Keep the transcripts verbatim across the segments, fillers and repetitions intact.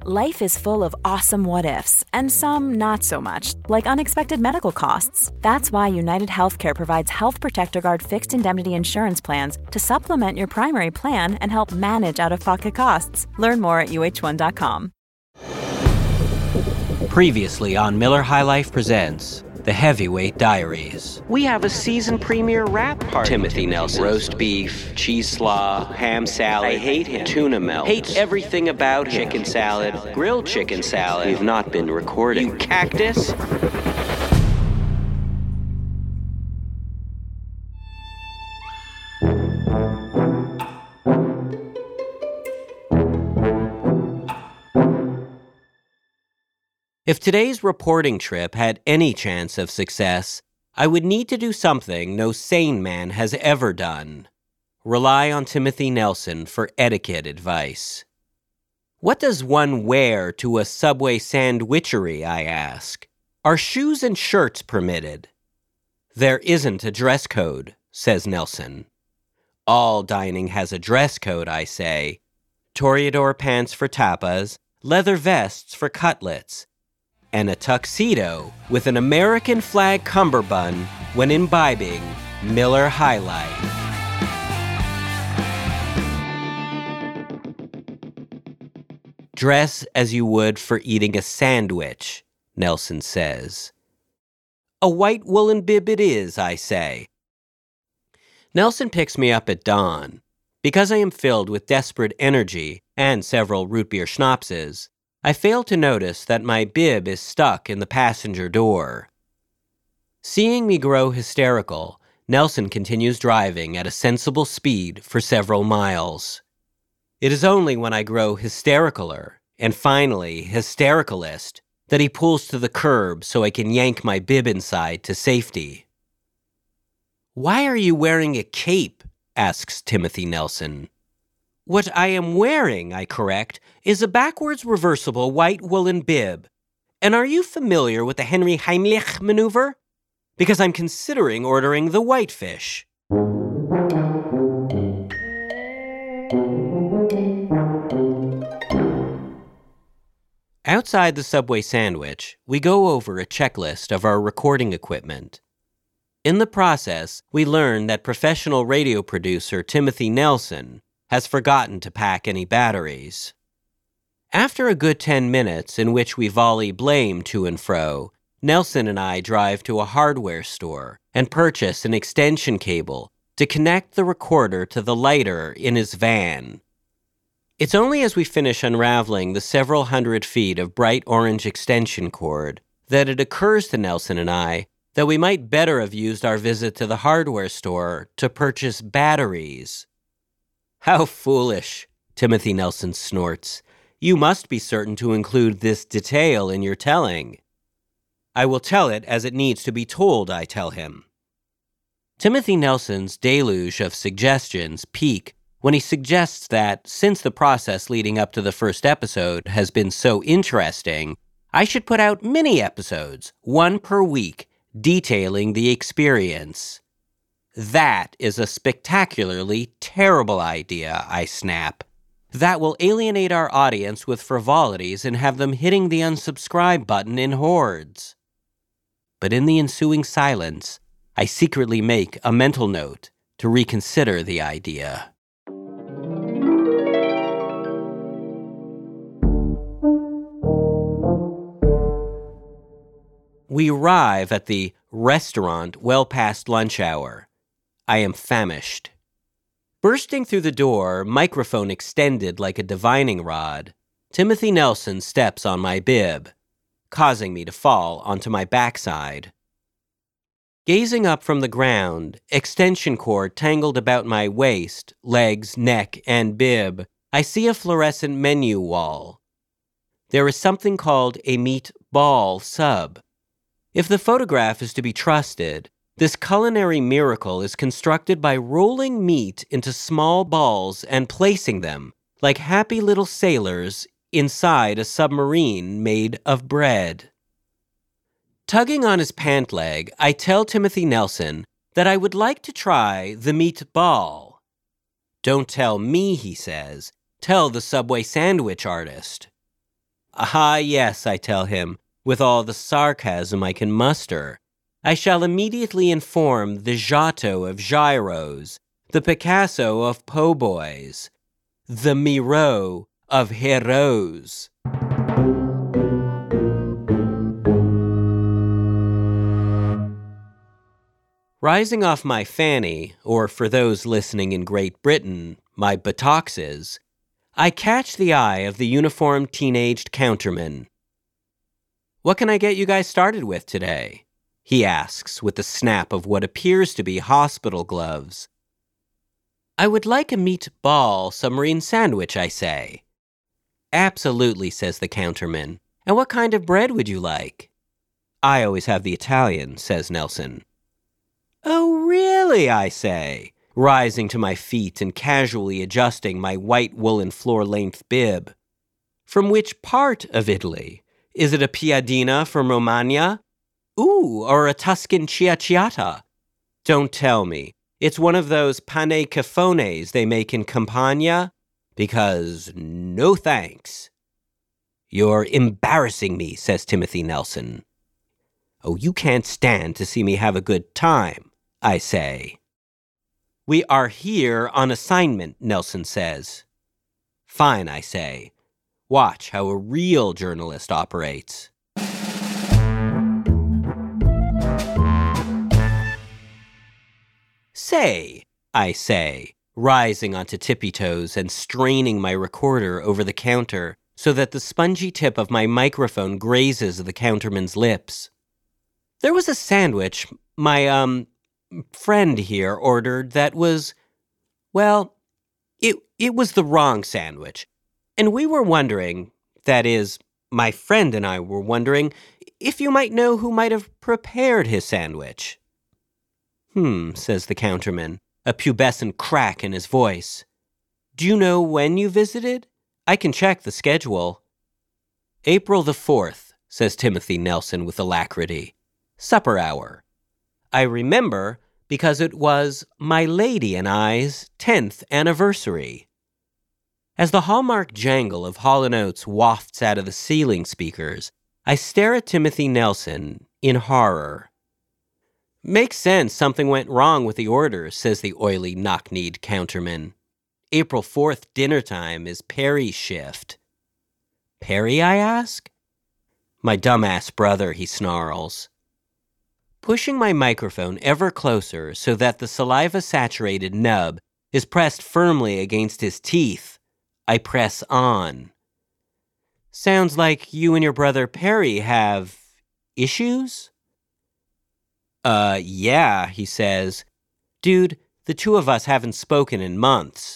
Life is full of awesome what-ifs, and some not so much, like unexpected medical costs. That's why United Healthcare provides Health Protector Guard fixed indemnity insurance plans to supplement your primary plan and help manage out-of-pocket costs. Learn more at U H one dot com. Previously on Miller High Life Presents The Heavyweight Diaries. We have a season premiere wrap party. Timothy Nelson. Roast beef, cheese slaw, ham salad. I hate him. Tuna melt. Hate everything about him. Chicken salad, grilled chicken salad. We've not been recording. You cactus. If today's reporting trip had any chance of success, I would need to do something no sane man has ever done. Rely on Timothy Nelson for etiquette advice. What does one wear to a Subway sandwichery, I ask? Are shoes and shirts permitted? There isn't a dress code, says Nelson. All dining has a dress code, I say. Toreador pants for tapas, leather vests for cutlets, and a tuxedo with an American flag cummerbund when imbibing Miller High Life. Dress as you would for eating a sandwich, Nelson says. A white woolen bib it is, I say. Nelson picks me up at dawn. Because I am filled with desperate energy and several root beer schnapses, I fail to notice that my bib is stuck in the passenger door. Seeing me grow hysterical, Nelson continues driving at a sensible speed for several miles. It is only when I grow hystericaler, and finally hystericalist, that he pulls to the curb so I can yank my bib inside to safety. "Why are you wearing a cape?" asks Timothy Nelson. "What I am wearing," I correct, "is a backwards reversible white woolen bib. And are you familiar with the Henry Heimlich maneuver? Because I'm considering ordering the whitefish." Outside the Subway sandwich, we go over a checklist of our recording equipment. In the process, we learn that professional radio producer Timothy Nelson has forgotten to pack any batteries. After a good ten minutes in which we volley blame to and fro, Nelson and I drive to a hardware store and purchase an extension cable to connect the recorder to the lighter in his van. It's only as we finish unraveling the several hundred feet of bright orange extension cord that it occurs to Nelson and I that we might better have used our visit to the hardware store to purchase batteries. "How foolish," Timothy Nelson snorts. "You must be certain to include this detail in your telling." "I will tell it as it needs to be told," I tell him. Timothy Nelson's deluge of suggestions peak when he suggests that, since the process leading up to the first episode has been so interesting, I should put out mini-episodes, one per week, detailing the experience. "That is a spectacularly terrible idea," I snap. "That will alienate our audience with frivolities and have them hitting the unsubscribe button in hordes." But in the ensuing silence, I secretly make a mental note to reconsider the idea. We arrive at the restaurant well past lunch hour. I am famished. Bursting through the door, microphone extended like a divining rod, Timothy Nelson steps on my bib, causing me to fall onto my backside. Gazing up from the ground, extension cord tangled about my waist, legs, neck, and bib, I see a fluorescent menu wall. There is something called a meat ball sub. If the photograph is to be trusted, this culinary miracle is constructed by rolling meat into small balls and placing them, like happy little sailors, inside a submarine made of bread. Tugging on his pant leg, I tell Timothy Nelson that I would like to try the meat ball. "Don't tell me," he says. "Tell the Subway sandwich artist." Ah, yes, I tell him, with all the sarcasm I can muster. I shall immediately inform the Giotto of gyros, the Picasso of po' boys, the Miro of heroes. Rising off my fanny, or for those listening in Great Britain, my buttocks, I catch the eye of the uniformed teenaged counterman. "What can I get you guys started with today?" he asks with the snap of what appears to be hospital gloves. "I would like a meatball submarine sandwich," I say. "Absolutely," says the counterman. "And what kind of bread would you like?" "I always have the Italian," says Nelson. "Oh, really?" I say, rising to my feet and casually adjusting my white woolen floor-length bib. "From which part of Italy? Is it a piadina from Romagna? Ooh, or a Tuscan ciaciata? Don't tell me. It's one of those pane cafones they make in Campania? Because no thanks." "You're embarrassing me," says Timothy Nelson. "Oh, you can't stand to see me have a good time," I say. "We are here on assignment," Nelson says. "Fine," I say. "Watch how a real journalist operates." "Say," I say, rising onto tippy toes and straining my recorder over the counter so that the spongy tip of my microphone grazes the counterman's lips. "There was a sandwich my, um, friend here ordered that was, well, it, it was the wrong sandwich. And we were wondering, that is, my friend and I were wondering, if you might know who might have prepared his sandwich." "Hmm," says the counterman, a pubescent crack in his voice. "Do you know when you visited? I can check the schedule." "April the fourth, says Timothy Nelson with alacrity. "Supper hour. I remember because it was my lady and I's tenth anniversary." As the hallmark jangle of Hall and Oates wafts out of the ceiling speakers, I stare at Timothy Nelson in horror. "Makes sense something went wrong with the order," says the oily knock-kneed counterman. "April fourth dinner time is Perry's shift." "Perry?" I ask. "My dumbass brother," he snarls. Pushing my microphone ever closer so that the saliva-saturated nub is pressed firmly against his teeth, I press on. "Sounds like you and your brother Perry have issues?" Uh, yeah, he says. "Dude, the two of us haven't spoken in months."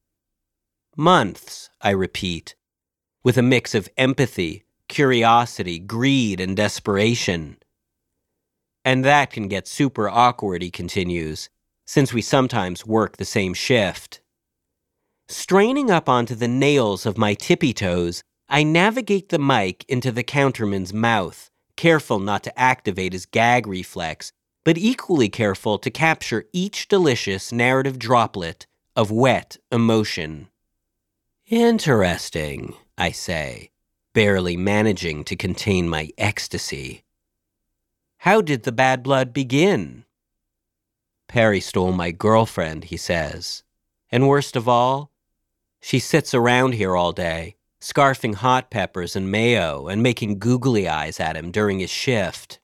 "Months," I repeat, with a mix of empathy, curiosity, greed, and desperation. "And that can get super awkward," he continues, "since we sometimes work the same shift." Straining up onto the nails of my tippy toes, I navigate the mic into the counterman's mouth, careful not to activate his gag reflex, but equally careful to capture each delicious narrative droplet of wet emotion. "Interesting," I say, barely managing to contain my ecstasy. "How did the bad blood begin?" "Perry stole my girlfriend," he says. "And worst of all, she sits around here all day, scarfing hot peppers and mayo and making googly eyes at him during his shift."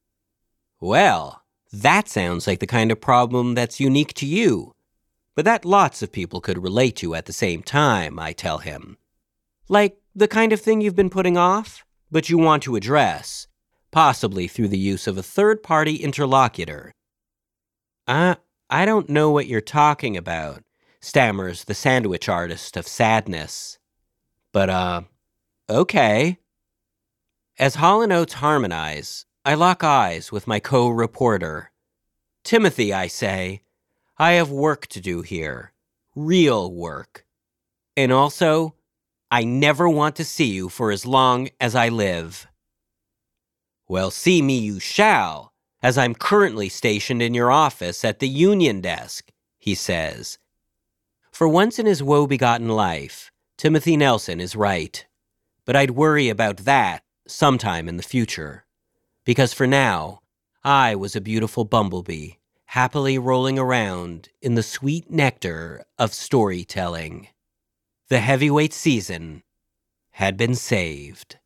"Well, that sounds like the kind of problem that's unique to you, but that lots of people could relate to at the same time," I tell him. "Like the kind of thing you've been putting off, but you want to address, possibly through the use of a third-party interlocutor." Uh, I don't know what you're talking about," stammers the sandwich artist of sadness. But, uh, okay. As Hall and Oates harmonize, I lock eyes with my co-reporter. "Timothy," I say, "I have work to do here. Real work. And also, I never want to see you for as long as I live." "Well, see me you shall, as I'm currently stationed in your office at the union desk," he says. For once in his woe-begotten life, Timothy Nelson is right. But I'd worry about that sometime in the future. Because for now, I was a beautiful bumblebee, happily rolling around in the sweet nectar of storytelling. The heavyweight season had been saved.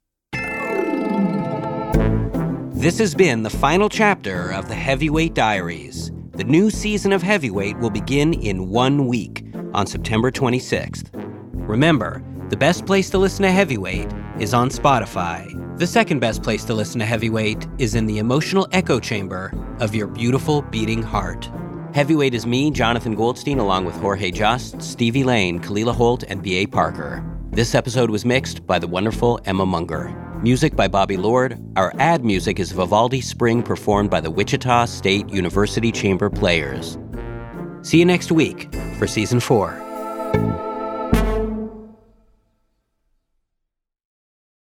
This has been the final chapter of the Heavyweight Diaries. The new season of Heavyweight will begin in one week on September twenty-sixth. Remember, the best place to listen to Heavyweight is on Spotify. The second best place to listen to Heavyweight is in the emotional echo chamber of your beautiful beating heart. Heavyweight is me, Jonathan Goldstein, along with Jorge Just, Stevie Lane, Kalila Holt, and B A. Parker. This episode was mixed by the wonderful Emma Munger. Music by Bobby Lord. Our ad music is Vivaldi Spring, performed by the Wichita State University Chamber Players. See you next week for Season four.